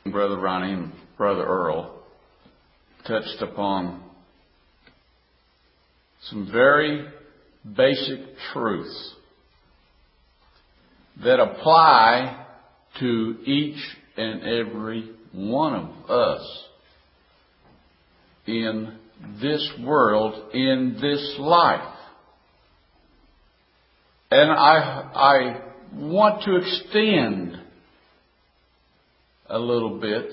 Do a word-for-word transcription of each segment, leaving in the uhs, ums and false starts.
Brother Ronnie and Brother Earl touched upon some very basic truths that apply to each and every one of us in this world, in this life. And I, I want to extend a little bit,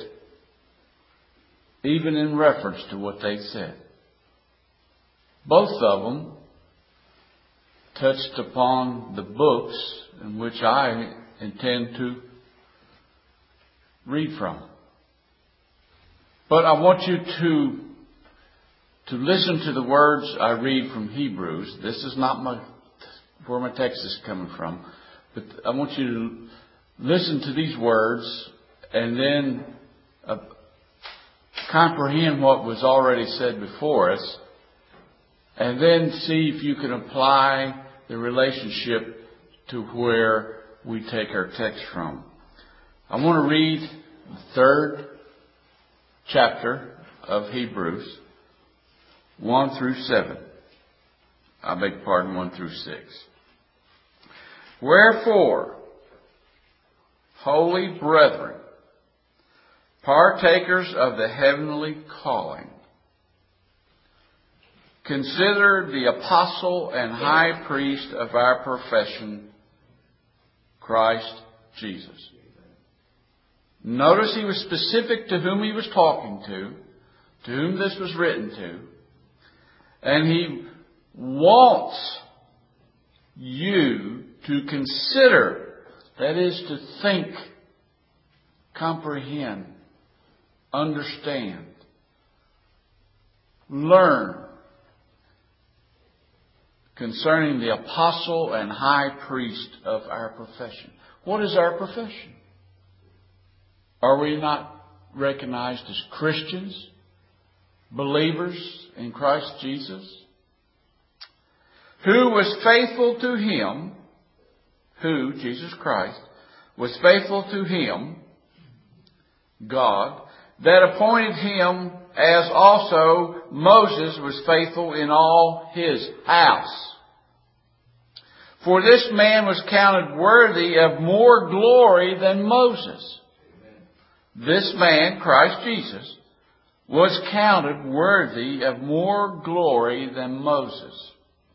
even in reference to what they said. Both of them touched upon the books in which I intend to read from. But I want you to to listen to the words I read from Hebrews. This is not my where my text is coming from, but I want you to listen to these words and then uh, comprehend what was already said before us, and then see if you can apply the relationship to where we take our text from. I want to read the third chapter of Hebrews, one through seven. I beg your pardon, one through six. Wherefore, holy brethren, partakers of the heavenly calling, consider the apostle and high priest of our profession, Christ Jesus. Notice he was specific to whom he was talking to, to whom this was written to, and he wants you to consider, that is to think, comprehend, understand, learn concerning the apostle and high priest of our profession. What is our profession? Are we not recognized as Christians, believers in Christ Jesus? Who was faithful to Him, who, Jesus Christ, was faithful to Him, God, that appointed Him, as also Moses was faithful in all His house. For this man was counted worthy of more glory than Moses. This man, Christ Jesus, was counted worthy of more glory than Moses,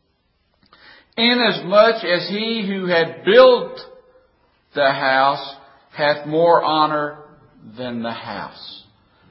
inasmuch as he who had built the house hath more honor than the house.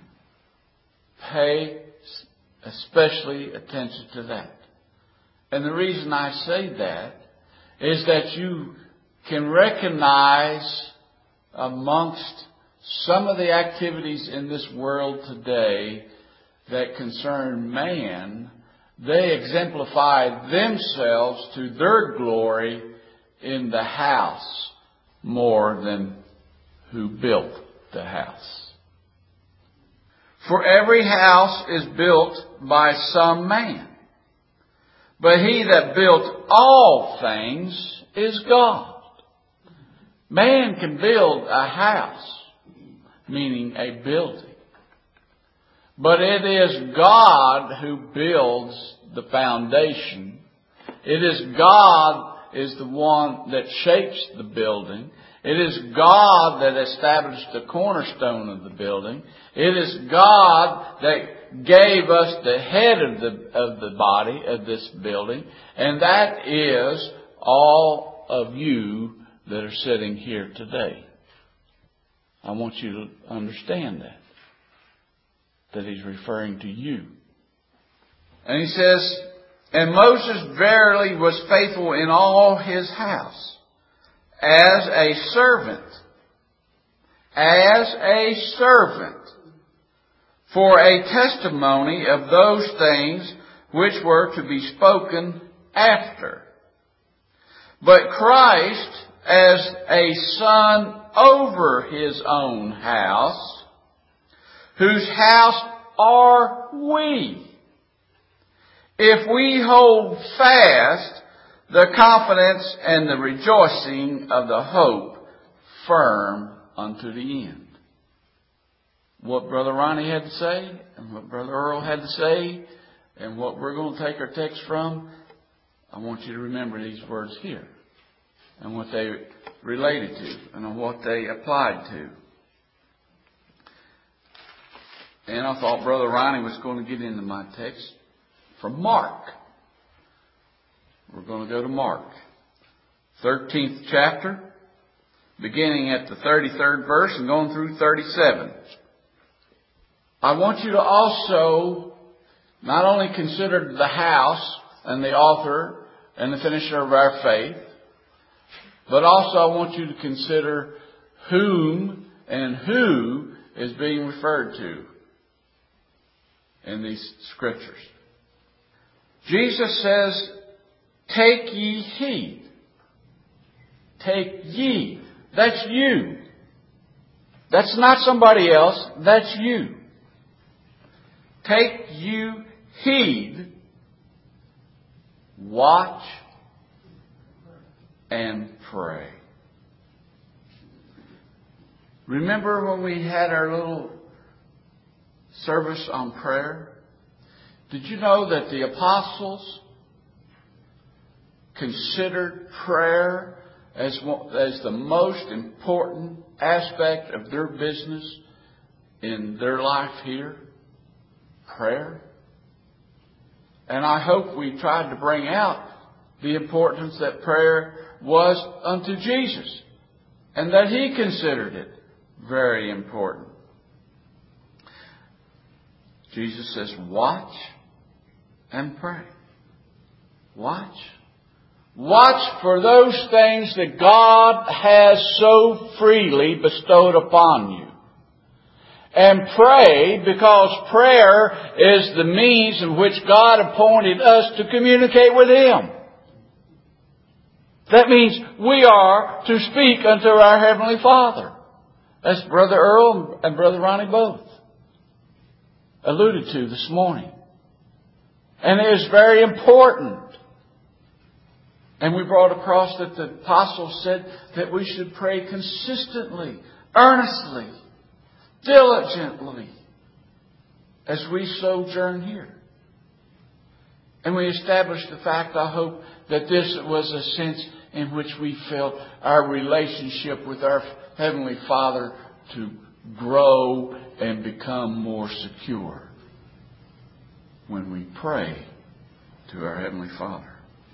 Pay especially attention to that. And the reason I say that is that you can recognize amongst some of the activities in this world today that concern man, they exemplify themselves to their glory in the house more than who built the house. For every house is built by some man, but he that built all things is God. Man can build a house, meaning a building. But it is God who builds the foundation. It is God is the one that shapes the building. It is God that established the cornerstone of the building. It is God that gave us the head of the, of the body of this building. And that is all of you that are sitting here today. I want you to understand that. That he's referring to you. And he says, and Moses verily was faithful in all his house, as a servant, as a servant, for a testimony of those things which were to be spoken after. But Christ as a son over his own house, whose house are we, if we hold fast the confidence and the rejoicing of the hope firm unto the end. what Brother Ronnie had to say and what Brother Earl had to say and what we're going to take our text from, I want you to remember these words here and what they related to and what they applied to. And I thought Brother Ronnie was going to get into my text from Mark. We're going to go to Mark, thirteenth chapter, beginning at the thirty-third verse and going through thirty-seven. I want you to also not only consider the house and the author and the finisher of our faith, but also I want you to consider whom and who is being referred to in these scriptures. Jesus says, take ye heed. Take ye. That's you. That's not somebody else. That's you. Take you heed. Watch and pray. Remember when we had our little service on prayer? Did you know that the apostles considered prayer as, as the most important aspect of their business in their life here? Prayer. And I hope we tried to bring out the importance that prayer was unto Jesus and that He considered it very important. Jesus says, watch and pray. Watch. Watch for those things that God has so freely bestowed upon you. And pray, because prayer is the means in which God appointed us to communicate with Him. That means we are to speak unto our Heavenly Father. As Brother Earl and Brother Ronnie both alluded to this morning. And it is very important. And we brought across that the apostles said that we should pray consistently, earnestly, diligently, as we sojourn here. And we established the fact, I hope, that this was a sense in which we felt our relationship with our Heavenly Father to grow and become more secure when we pray to our Heavenly Father.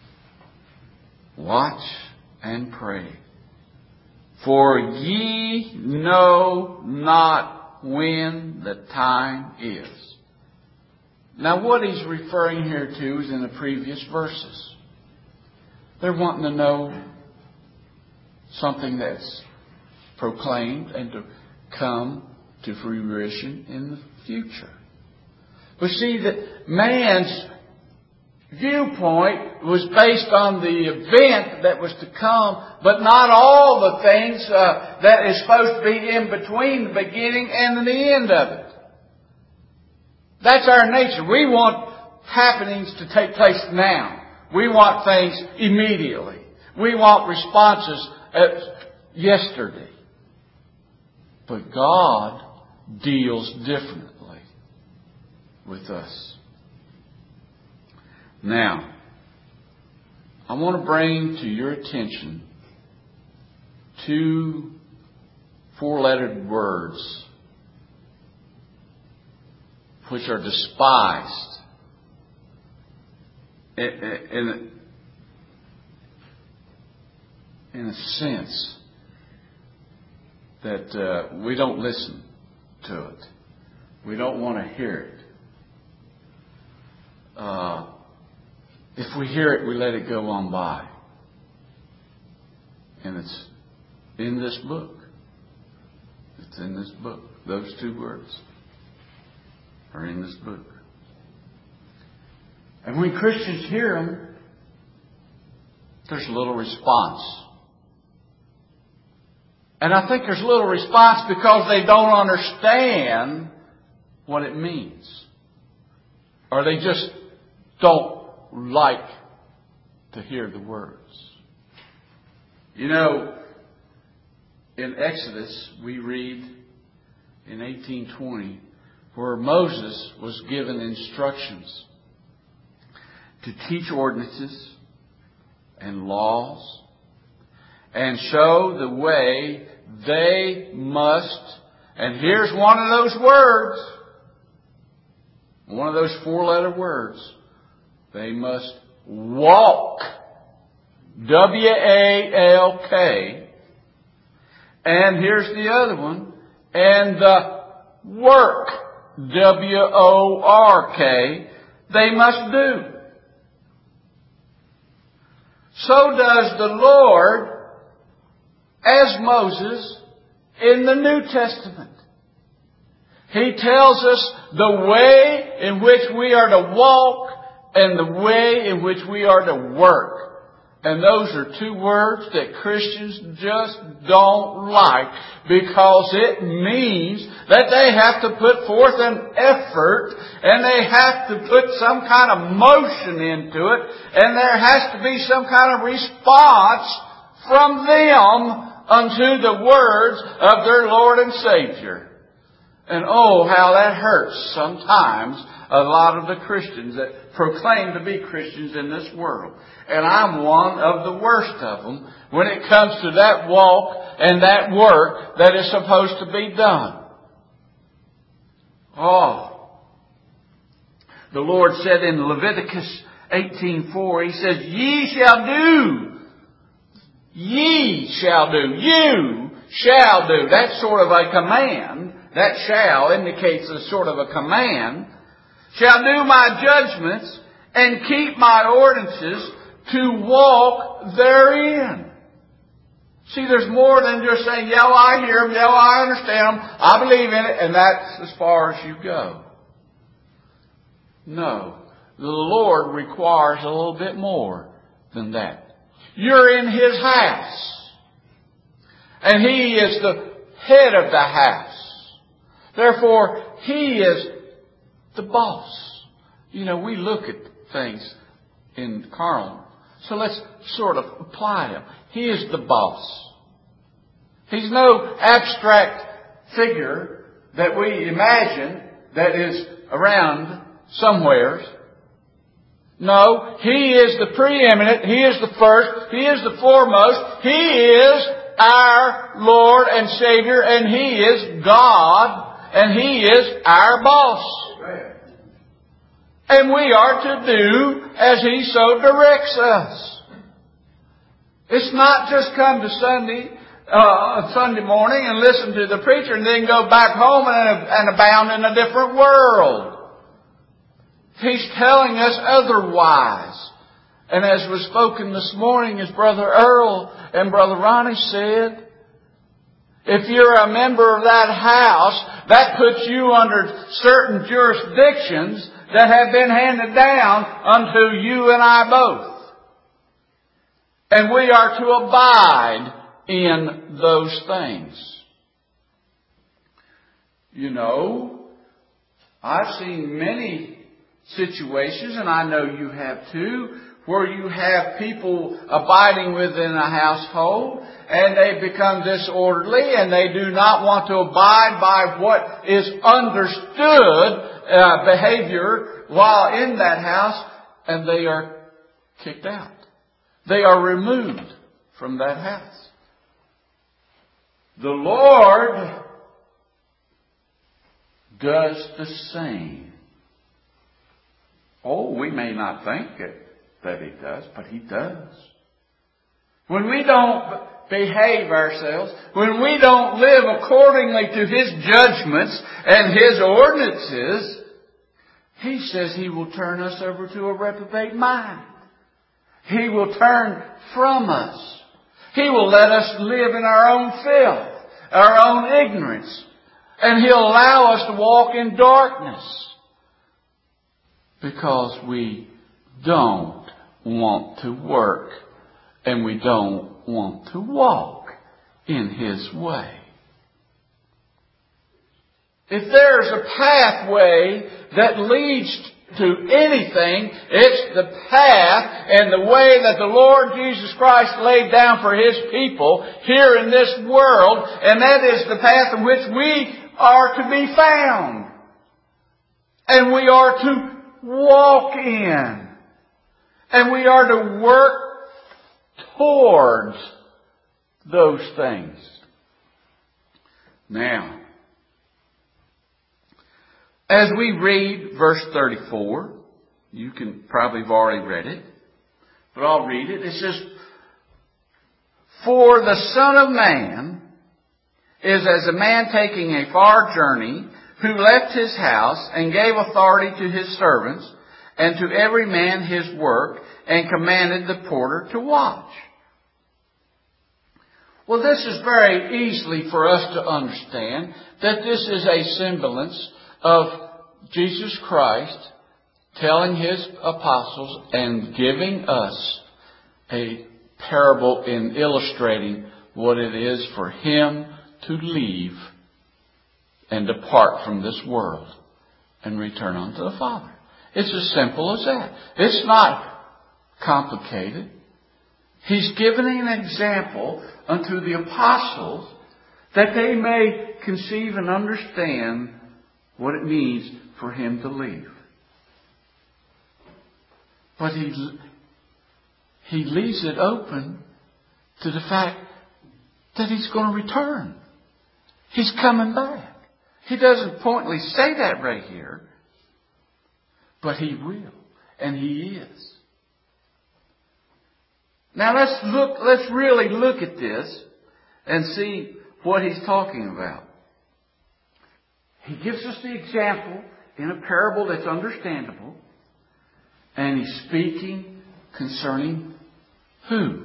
Watch and pray. For ye know not when the time is. Now what he's referring here to is in the previous verses. They're wanting to know something that's proclaimed and to come to fruition in the future. We see that man's viewpoint was based on the event that was to come, but not all the things uh, that is supposed to be in between the beginning and the end of it. That's our nature. We want happenings to take place now. We want things immediately. We want responses at yesterday. But God deals differently with us. Now, I want to bring to your attention two four-lettered words which are despised in, in, in a sense that uh, we don't listen to it. We don't want to hear it. Uh, if we hear it, we let it go on by. And it's in this book. It's in this book. Those two words are in this book. And when Christians hear them, there's little response. And I think there's little response because they don't understand what it means. Or they just don't like to hear the words. You know, in Exodus, we read in eighteen twenty where Moses was given instructions to teach ordinances and laws and show the way they must, and here's one of those words, one of those four-letter words, they must walk, W A L K, and here's the other one, and the work, W O R K, they must do. So does the Lord as Moses in the New Testament. He tells us the way in which we are to walk and the way in which we are to work. And those are two words that Christians just don't like because it means that they have to put forth an effort and they have to put some kind of motion into it and there has to be some kind of response from them unto the words of their Lord and Savior. And oh, how that hurts sometimes a lot of the Christians that proclaim to be Christians in this world. And I'm one of the worst of them when it comes to that walk and that work that is supposed to be done. Oh. The Lord said in Leviticus eighteen four, He says, Ye shall do. Ye shall do. You shall do. That's sort of a command. That shall indicates a sort of a command. Shall do my judgments and keep my ordinances to walk therein. See, there's more than just saying, yeah, well, I hear them, yeah, well, I understand them, I believe in it, and that's as far as you go. No. The Lord requires a little bit more than that. You're in His house. And He is the head of the house. Therefore, He is the boss. You know, we look at things in carnal. So let's sort of apply Him. He is the boss. He's no abstract figure that we imagine that is around somewheres. No, He is the preeminent. He is the first. He is the foremost. He is our Lord and Savior, and He is God, and He is our boss. And we are to do as He so directs us. It's not just come to Sunday, uh, Sunday morning and listen to the preacher and then go back home and, and abound in a different world. He's telling us otherwise. And as was spoken this morning, as Brother Earl and Brother Ronnie said, if you're a member of that house, that puts you under certain jurisdictions that have been handed down unto you and I both. And we are to abide in those things. You know, I've seen many situations, and I know you have too, where you have people abiding within a household and they become disorderly and they do not want to abide by what is understood uh, behavior while in that house, and they are kicked out. They are removed from that house. The Lord does the same. Oh, we may not think it, that He does, but He does. When we don't behave ourselves, when we don't live accordingly to His judgments and His ordinances, He says He will turn us over to a reprobate mind. He will turn from us. He will let us live in our own filth, our own ignorance, and He'll allow us to walk in darkness. Because we don't want to work and we don't want to walk in His way. If there's a pathway that leads to anything, it's the path and the way that the Lord Jesus Christ laid down for His people here in this world, and that is the path in which we are to be found. And we are to walk in. And we are to work towards those things. Now, as we read verse thirty-four, you can probably have already read it, but I'll read it. It says, "For the Son of Man is as a man taking a far journey, who left his house and gave authority to his servants and to every man his work, and commanded the porter to watch." Well, this is very easily for us to understand that this is a semblance of Jesus Christ telling His apostles and giving us a parable in illustrating what it is for Him to leave and depart from this world and return unto the Father. It's as simple as that. It's not complicated. He's given an example unto the apostles that they may conceive and understand what it means for Him to leave. But He, he leaves it open to the fact that He's going to return. He's coming back. He doesn't pointedly say that right here, but He will, and He is. Now let's look, let's really look at this and see what He's talking about. He gives us the example in a parable that's understandable, and He's speaking concerning who?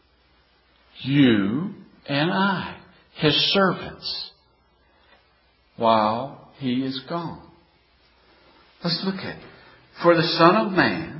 You and I, His servants, while He is gone. Let's look at it. For the Son of Man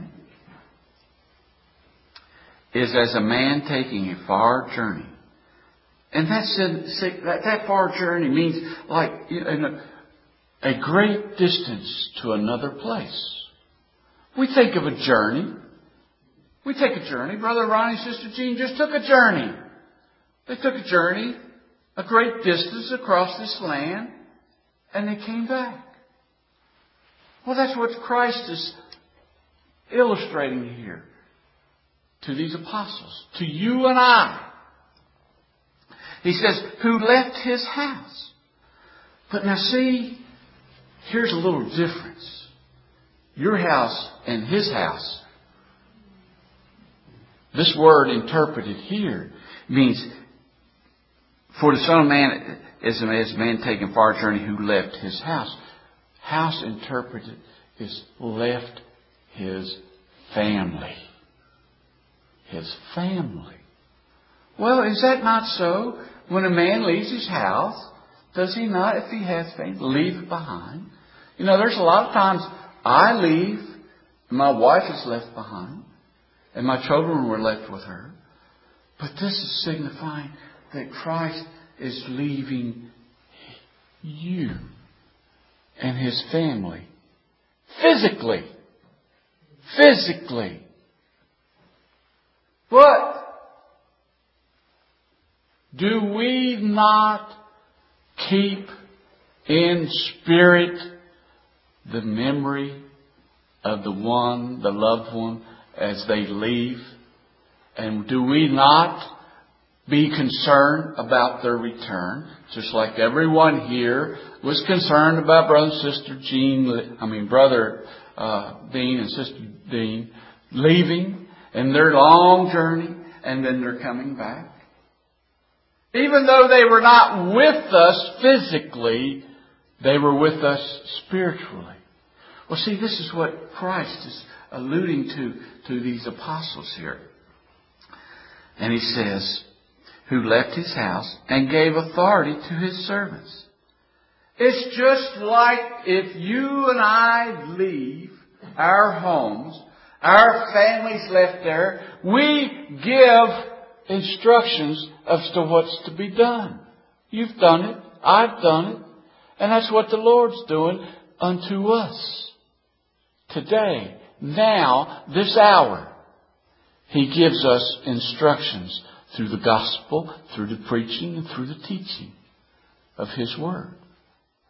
is as a man taking a far journey. And that's in, that, that far journey means like in a, a great distance to another place. We think of a journey. We take a journey. Brother Ronnie and Sister Jean just took a journey. They took a journey, a great distance across this land, and they came back. Well, that's what Christ is illustrating here to these apostles, to you and I. He says, who left his house. But now see, here's a little difference. Your house and his house. This word interpreted here means, for the Son of Man is a man taking far journey who left his house. House interpreted is left his family. His family. Well, is that not so? When a man leaves his house, does he not, if he has family, leave it behind? You know, there's a lot of times I leave, and my wife is left behind, and my children were left with her. But this is signifying that Christ is leaving you and His family. Physically. Physically. But do we not keep in spirit the memory of the one, the loved one, as they leave? And do we not be concerned about their return? Just like everyone here was concerned about Brother and Sister Jean, I mean Brother uh, Dean and Sister Dean leaving and their long journey, and then they're coming back. Even though they were not with us physically, they were with us spiritually. Well, see, this is what Christ is alluding to, to these apostles here. And He says, who left his house and gave authority to his servants. It's just like if you and I leave our homes, our families left there, we give instructions as to what's to be done. You've done it. I've done it. And that's what the Lord's doing unto us. Today, now, this hour, He gives us instructions through the gospel, through the preaching, and through the teaching of His Word.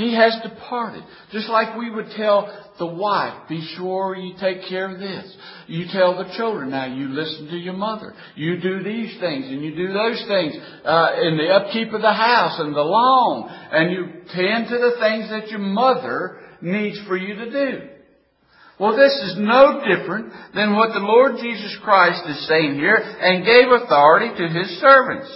He has departed. Just like we would tell the wife, be sure you take care of this. You tell the children, now you listen to your mother. You do these things and you do those things uh, in the upkeep of the house and the lawn. And you tend to the things that your mother needs for you to do. Well, this is no different than what the Lord Jesus Christ is saying here, and gave authority to His servants.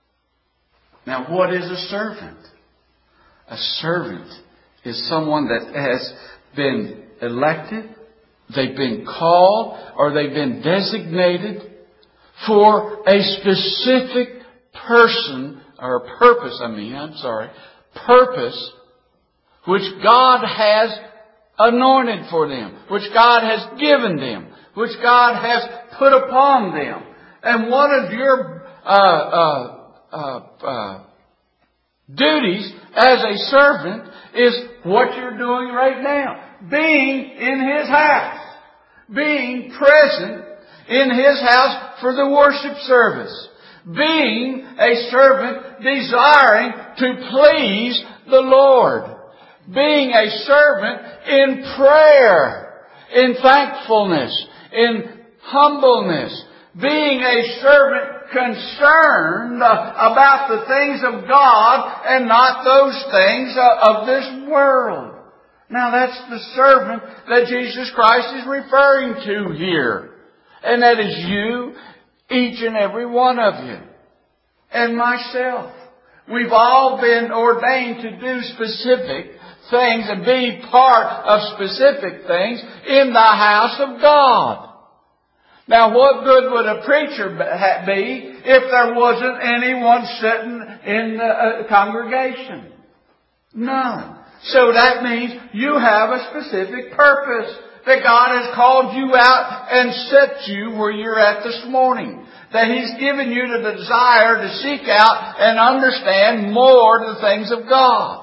Now, what is a servant? A servant is someone that has been elected, they've been called, or they've been designated for a specific person, or purpose, I mean, I'm sorry, purpose, which God has anointed for them, which God has given them, which God has put upon them. And one of your uh, uh, uh, uh, duties as a servant is what you're doing right now. Being in His house. Being present in His house for the worship service. Being a servant desiring to please the Lord. Being a servant in prayer, in thankfulness, in humbleness. Being a servant concerned about the things of God and not those things of this world. Now that's the servant that Jesus Christ is referring to here. And that is you, each and every one of you. And myself. We've all been ordained to do specific things and be part of specific things in the house of God. Now, what good would a preacher be if there wasn't anyone sitting in the congregation? None. So that means you have a specific purpose, that God has called you out and set you where you're at this morning. That He's given you the desire to seek out and understand more the things of God.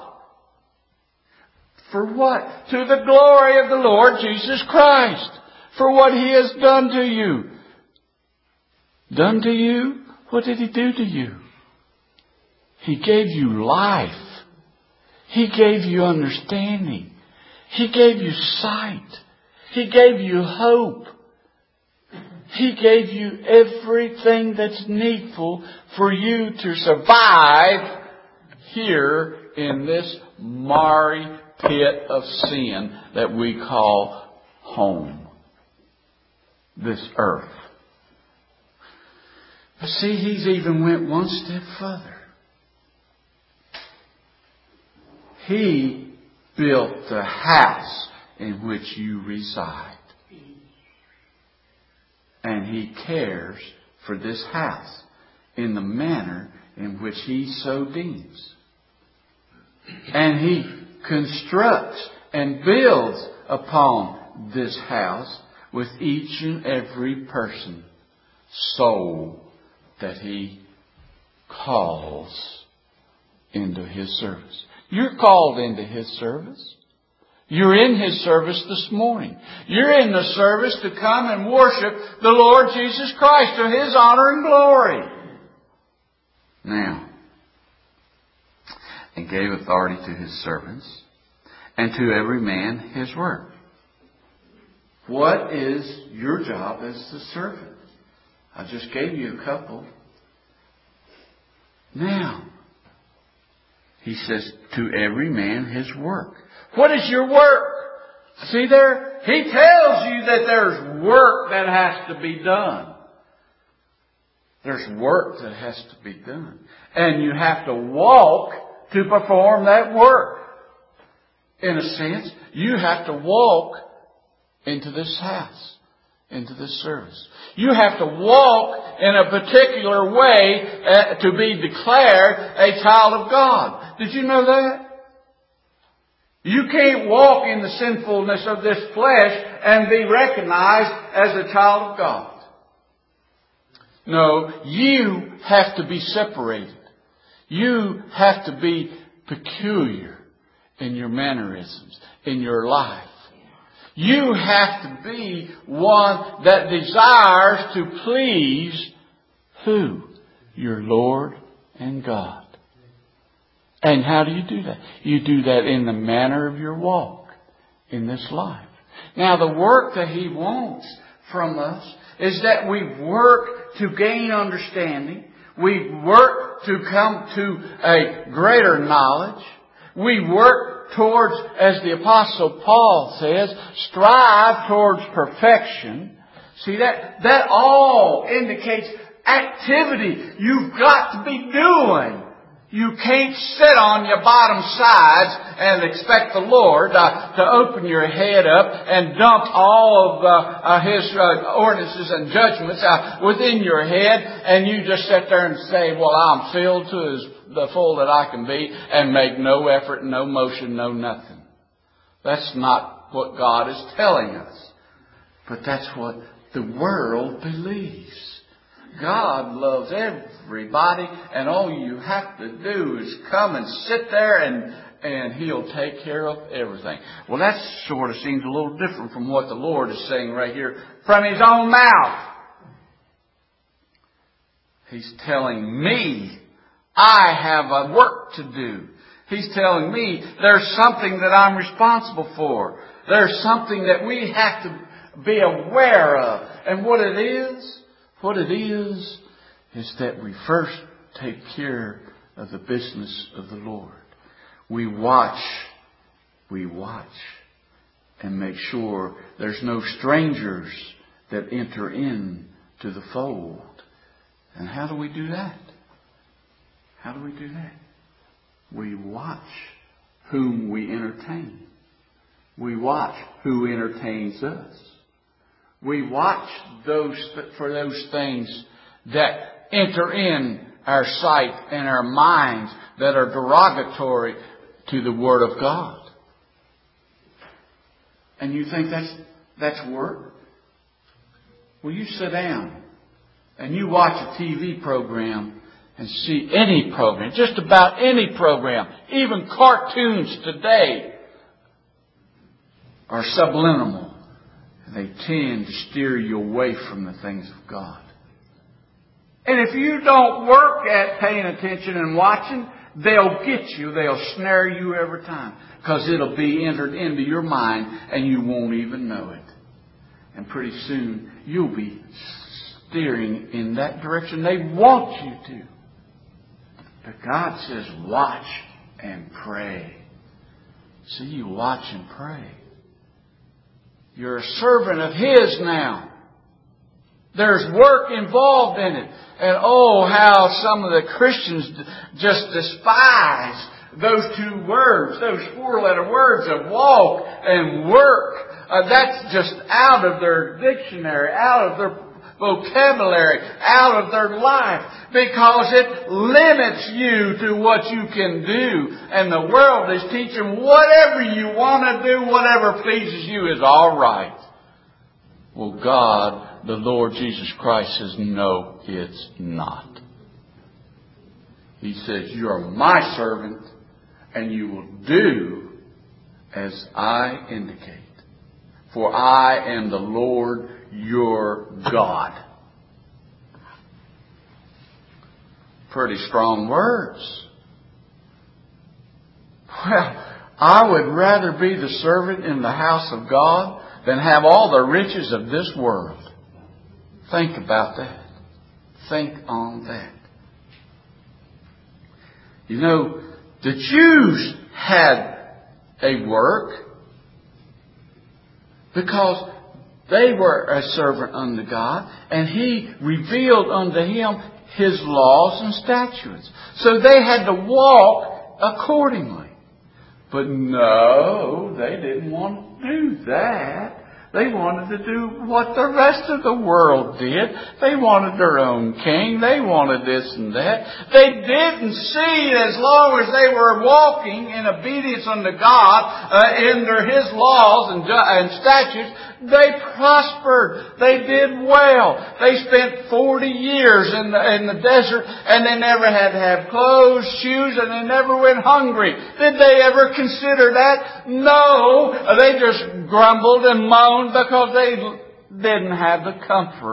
For what? To the glory of the Lord Jesus Christ. For what He has done to you. Done to you? What did He do to you? He gave you life. He gave you understanding. He gave you sight. He gave you hope. He gave you everything that's needful for you to survive here in this miry pit of sin that we call home. This earth. But see, He's even went one step further. He built the house in which you reside. And He cares for this house in the manner in which He so deems. And He constructs and builds upon this house with each and every person, soul that He calls into His service. You're called into His service. You're in His service this morning. You're in the service to come and worship the Lord Jesus Christ to His honor and glory. Now, and gave authority to His servants and to every man his work. What is your job as the servant? I just gave you a couple. Now, He says, to every man his work. What is your work? See there? He tells you that there's work that has to be done. There's work that has to be done. And you have to walk to perform that work. In a sense, you have to walk into this house, into this service. You have to walk in a particular way uh, to be declared a child of God. Did you know that? You can't walk in the sinfulness of this flesh and be recognized as a child of God. No, you have to be separated. You have to be peculiar in your mannerisms, in your life. You have to be one that desires to please who? Your Lord and God. And how do you do that? You do that in the manner of your walk in this life. Now, the work that He wants from us is that we work to gain understanding. We work to come to a greater knowledge. We work towards, as the Apostle Paul says, strive towards perfection. See, that, that all indicates activity you've got to be doing. You can't sit on your bottom sides and expect the Lord uh, to open your head up and dump all of uh, uh, His uh, ordinances and judgments uh, within your head, and you just sit there and say, well, I'm filled to as the full that I can be, and make no effort, no motion, no nothing. That's not what God is telling us. But that's what the world believes. God loves everybody, and all you have to do is come and sit there and, and He'll take care of everything. Well, that sort of seems a little different from what the Lord is saying right here from His own mouth. He's telling me I have a work to do. He's telling me there's something that I'm responsible for. There's something that we have to be aware of. And what it is, what it is, is that we first take care of the business of the Lord. We watch, we watch, and make sure there's no strangers that enter in to the fold. And how do we do that? How do we do that? We watch whom we entertain. We watch who entertains us. We watch those for those things that enter in our sight and our minds that are derogatory to the Word of God. And you think that's that's work? Well, you sit down and you watch a T V program and see any program, just about any program, even cartoons today are subliminal. They tend to steer you away from the things of God. And if you don't work at paying attention and watching, they'll get you. They'll snare you every time. Because it'll be entered into your mind and you won't even know it. And pretty soon you'll be steering in that direction they want you to. But God says, watch and pray. See, you watch and pray. You're a servant of His now. There's work involved in it. And oh, how some of the Christians just despise those two words, those four-letter words of walk and work. Uh, that's just out of their dictionary, out of their vocabulary, out of their life, because it limits you to what you can do. And the world is teaching whatever you want to do, whatever pleases you is all right. Well, God, the Lord Jesus Christ says, no, it's not. He says, you are my servant, and you will do as I indicate. For I am the Lord your God. Pretty strong words. Well, I would rather be the servant in the house of God than have all the riches of this world. Think about that. Think on that. You know, the Jews had a work because they were a servant unto God, and He revealed unto him His laws and statutes. So they had to walk accordingly. But no, they didn't want to do that. They wanted to do what the rest of the world did. They wanted their own king. They wanted this and that. They didn't see, as long as they were walking in obedience unto God, uh, under His laws and, and statutes, they prospered. They did well. They spent forty years in the, in the desert, and they never had to have clothes, shoes, and they never went hungry. Did they ever consider that? No. They just grumbled and moaned because they didn't have the comfort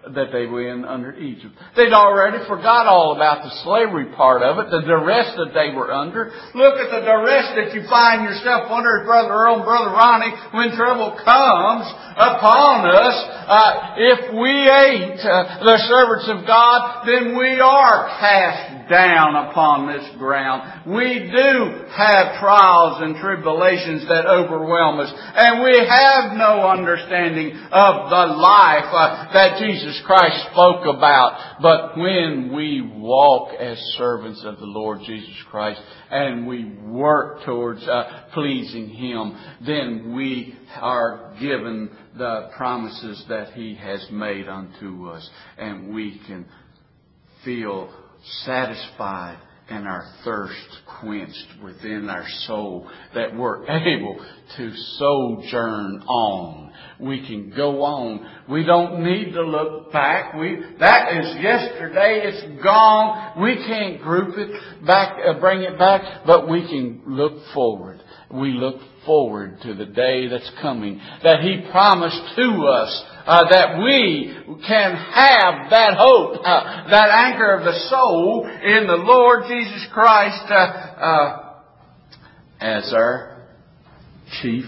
that they were in under Egypt. They'd already forgot all about the slavery part of it, the duress that they were under. Look at the duress that you find yourself under, Brother Earl and Brother Ronnie, when trouble comes upon us. Uh, if we ain't uh, the servants of God, then we are cast down upon this ground. We do have trials and tribulations that overwhelm us, and we have no understanding of the life uh, that Jesus Christ spoke about. But when we walk as servants of the Lord Jesus Christ and we work towards uh, pleasing Him, then we are given the promises that He has made unto us, and we can feel satisfied and our thirst quenched within our soul, that we're able to sojourn on. We can go on. We don't need to look back. We that is yesterday. It's gone. We can't group it back, uh, bring it back, but we can look forward. We look forward to the day that's coming, that He promised to us, uh, that we can have that hope, uh, that anchor of the soul in the Lord Jesus Christ uh, uh, as our chief,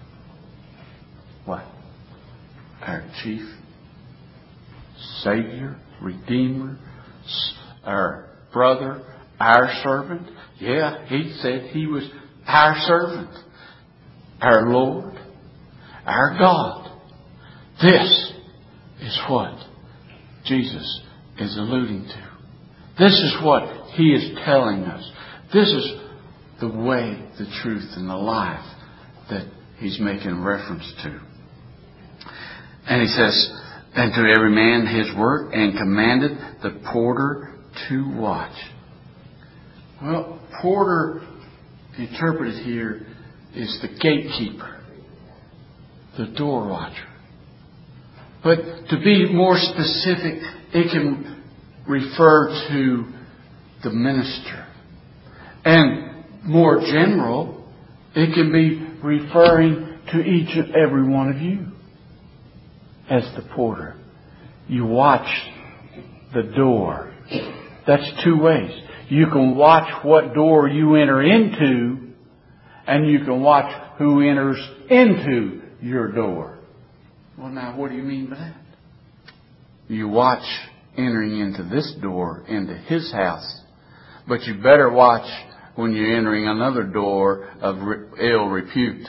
what? Our chief Savior, Redeemer, our brother, our servant. Yeah, He said He was our servant, our Lord, our God. This is what Jesus is alluding to. This is what He is telling us. This is the way, the truth, and the life that He's making reference to. And He says, and to every man his work, and commanded the porter to watch. Well, porter, interpreted here, is the gatekeeper, the door watcher. But to be more specific, it can refer to the minister. And more general, it can be referring to each and every one of you as the porter. You watch the door. That's two ways. You can watch what door you enter into, and you can watch who enters into your door. Well, now, what do you mean by that? You watch entering into this door, into His house. But you better watch when you're entering another door of ill repute.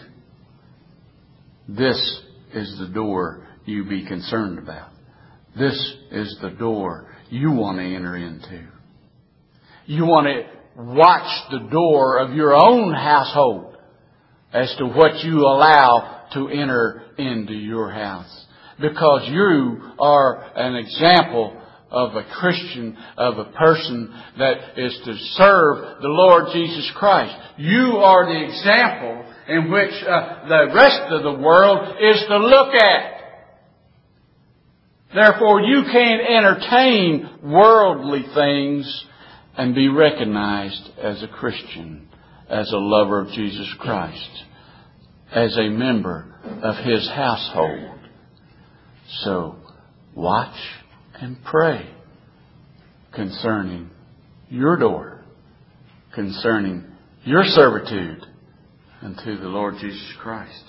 This is the door you be concerned about. This is the door you want to enter into. You want to watch the door of your own household as to what you allow to enter into your house. Because you are an example of a Christian, of a person that is to serve the Lord Jesus Christ. You are the example in which uh, the rest of the world is to look at. Therefore, you can't entertain worldly things and be recognized as a Christian, as a lover of Jesus Christ, as a member of His household. So, watch and pray concerning your door, concerning your servitude unto the Lord Jesus Christ.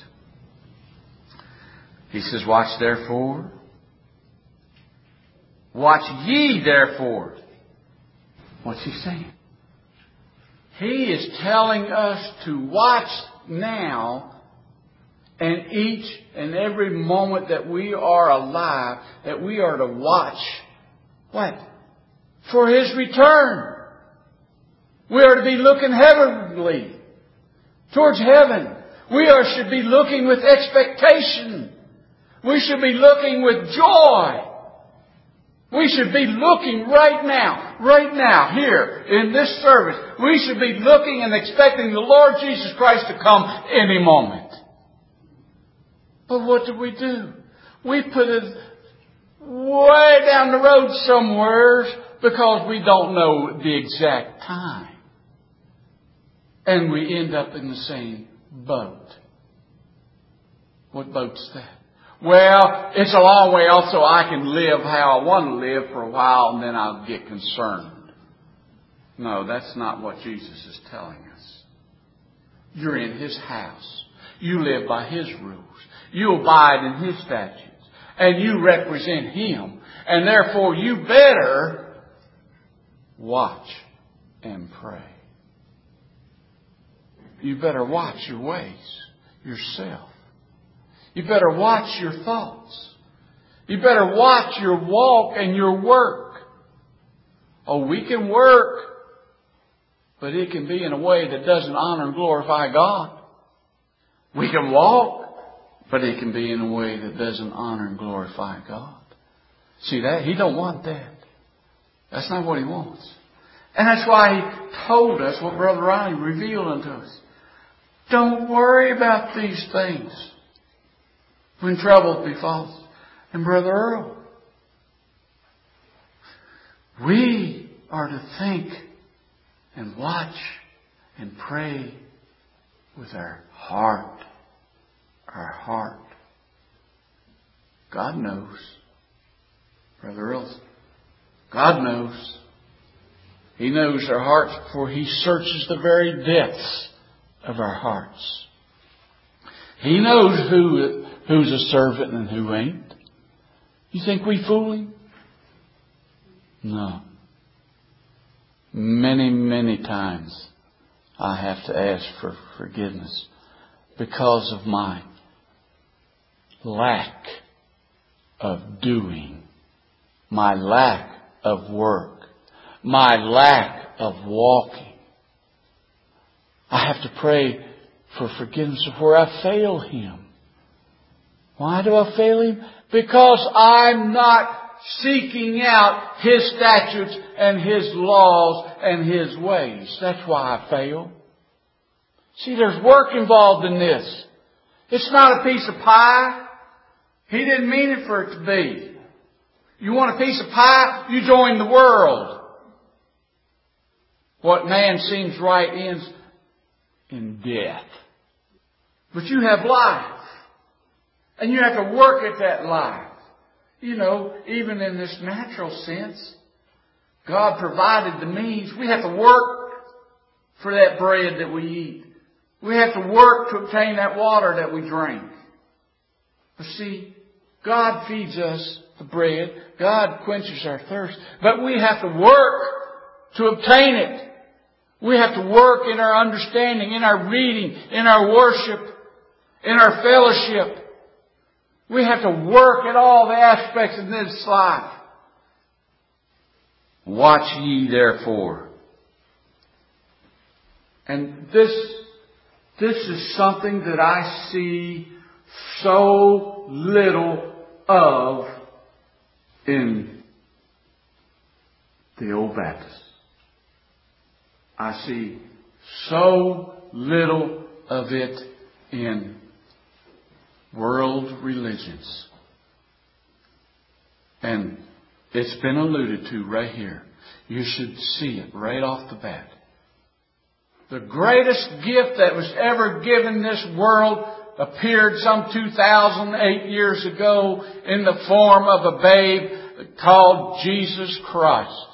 He says, watch therefore. Watch ye therefore. What's He saying? He is telling us to watch now, and each and every moment that we are alive, that we are to watch. What? For His return. We are to be looking heavenly, towards heaven. We are should be looking with expectation. We should be looking with joy. We should be looking right now, right now, here in this service. We should be looking and expecting the Lord Jesus Christ to come any moment. But what do we do? We put it way down the road somewhere because we don't know the exact time. And we end up in the same boat. What boat's that? well, it's a long way off so I can live how I want to live for a while and then I'll get concerned. No, that's not what Jesus is telling us. You're in His house. You live by His rules. You abide in His statutes. And you represent Him. And therefore you better watch and pray. You better watch your ways yourself. You better watch your thoughts. You better watch your walk and your work. Oh, we can work, but it can be in a way that doesn't honor and glorify God. We can walk, but it can be in a way that doesn't honor and glorify God. See that? He don't want that. That's not what He wants. And that's why He told us what Brother Ronnie revealed unto us. Don't worry about these things when trouble befalls. And Brother Earl, we are to think and watch and pray with our heart. Our heart. God knows. Brother Earl, God knows. He knows our hearts, for He searches the very depths of our hearts. He knows who who's a servant and who ain't. You think we fool Him? No. Many, many times I have to ask for forgiveness because of my lack of doing, my lack of work, my lack of walking. I have to pray for forgiveness of where I fail Him. Why do I fail Him? Because I'm not seeking out His statutes and His laws and His ways. That's why I fail. See, there's work involved in this. It's not a piece of pie. He didn't mean it for it to be. You want a piece of pie? You join the world. What man seems right ends in death. But you have life. And you have to work at that life. You know, even in this natural sense, God provided the means. We have to work for that bread that we eat. We have to work to obtain that water that we drink. But see, God feeds us the bread. God quenches our thirst. But we have to work to obtain it. We have to work in our understanding, in our reading, in our worship, in our fellowship. We have to work at all the aspects of this life. Watch ye therefore. And this, this is something that I see so little of in the old Baptists. I see so little of it in world religions. And it's been alluded to right here. You should see it right off the bat. The greatest gift that was ever given this world appeared some two thousand eight years ago in the form of a babe called Jesus Christ.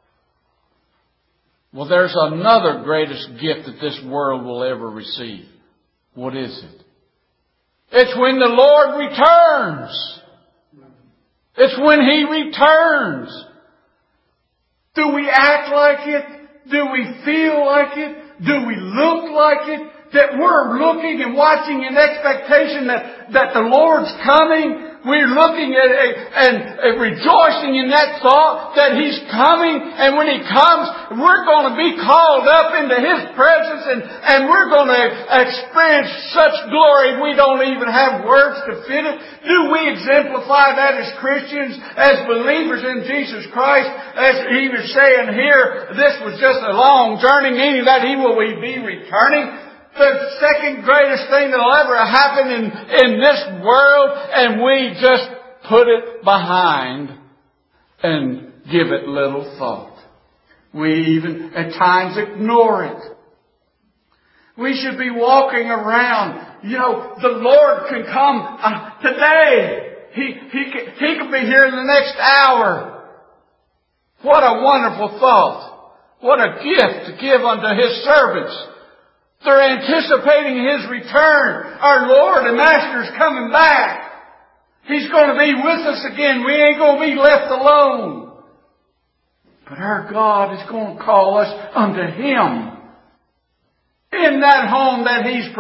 Well, there's another greatest gift that this world will ever receive. What is it? It's when the Lord returns. It's when He returns. Do we act like it? Do we feel like it? Do we look like it? That we're looking and watching in expectation that, that the Lord's coming. We're looking at it and, and rejoicing in that thought that He's coming. And when He comes, we're going to be called up into His presence and, and we're going to experience such glory we don't even have words to fit it. Do we exemplify that as Christians, as believers in Jesus Christ? As He was saying here, this was just a long journey, meaning that He will be returning. The second greatest thing that will ever happen in, in this world, and we just put it behind and give it little thought. We even at times ignore it. We should be walking around. You know, the Lord can come uh, today. He, he, can, he can be here in the next hour. What a wonderful thought. What a gift to give unto His servants. They're anticipating His return. Our Lord and Master is coming back. He's going to be with us again. We ain't going to be left alone. But our God is going to call us unto Him in that home that He's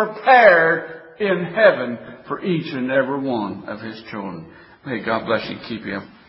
prepared in heaven for each and every one of His children. May God bless you and keep you.